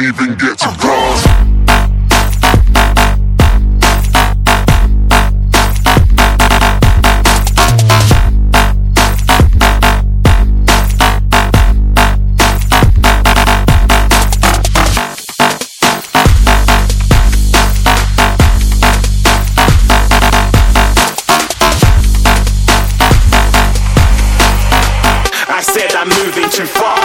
even get to cross. I said I'm moving too far.